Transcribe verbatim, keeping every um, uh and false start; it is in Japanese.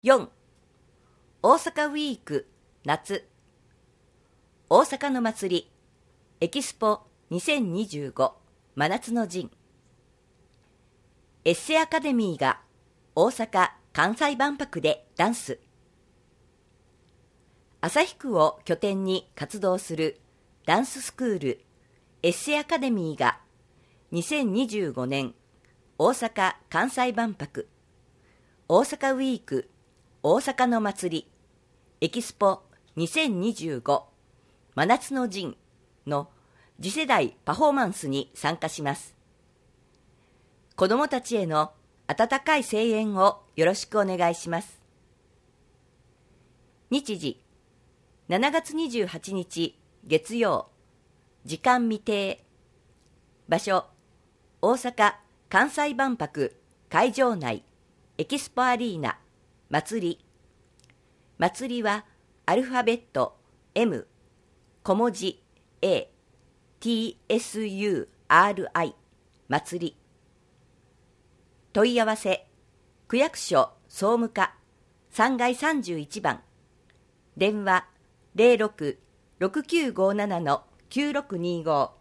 よん. 大阪ウィーク夏大阪の祭りエキスポにせんにじゅうご真夏の陣。エッセアカデミーが大阪・関西万博でダンス。旭区を拠点に活動するダンススクールエッセアカデミーがにせんにじゅうごねん大阪・関西万博大阪ウィーク大阪の祭りエキスポにせんにじゅうご真夏の陣の次世代パフォーマンスに参加します。子どもたちへの温かい声援をよろしくお願いします。日時しちがつにじゅうはちにち月曜、時間未定。場所大阪・関西万博会場内エキスポアリーナ祭り。祭りはアルファベット エム 小文字 A ティー エス ユー アール アイ 祭り。問い合わせ区役所総務課さんがいさんじゅういちばん、電話 ゼロろく ろくきゅうごなな きゅうろくにご